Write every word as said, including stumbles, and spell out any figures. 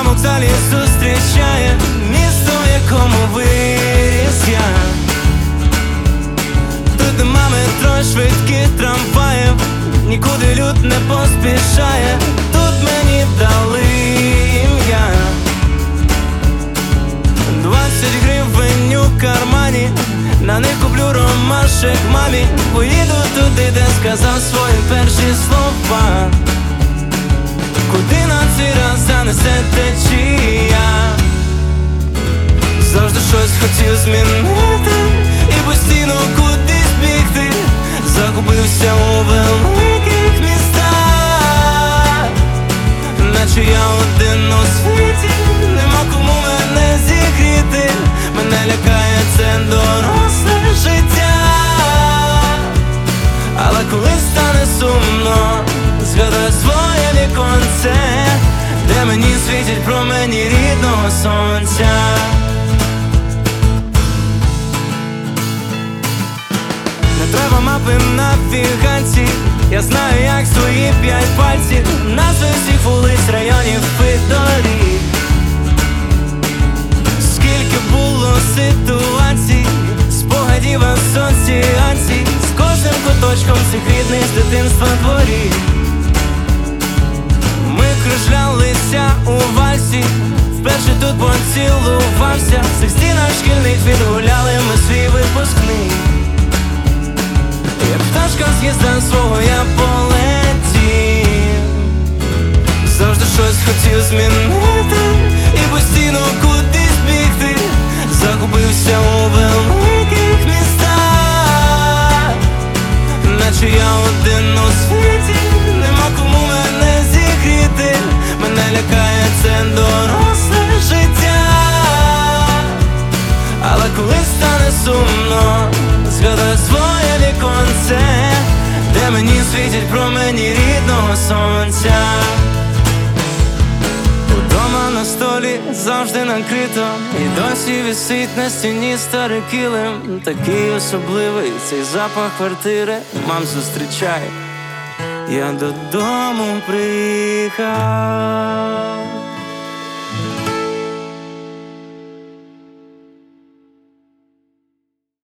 вокзалі зустрічає місто, в якому виріс я. Тут нема метро, швидких трамваїв, нікуди люд не поспішає. Тут мені дали ім'я. Двадцять гривень у кармані, на них куплю ромашек мамі. Поїду туди, де сказав свої перші слова. Куди на цей раз занесе течія? Завжди щось хотів змінити і постійно кудись бігти. Загубився у великих містах, наче я один у світі, нема кому мене зігріти. Мене лякає це доросле життя. Але коли стане сумно, згадаю своє віконце, де мені світять промені рідного сонця. Не треба мапи навігації, я знаю, як свої п'ять пальців, назви всіх вулиць, районів і доріг. Скільки було ситуацій, спогадів, асоціацій, з кожним куточком цих рідних з дитинства дворів. Ми кружлялися у вальсі, вперше тут поцілувався. В цих стінах шкільних відгуляли ми свій випускний. Як пташка з гнізда свого я полетів. Завжди щось хотів змінити і постійно кудись бігти. Загубився у великих містах, наче я один у світі, нема кому мене зігріти. Мене лякає це доросле життя. Але коли стане сумно, згадаю своє віконце, де мені світять промені рідного сонця. Удома на столі завжди накрито, і досі висить на стіні старий килим. Такий особливий цей запах квартири мам зустрічає. Я додому приїхав.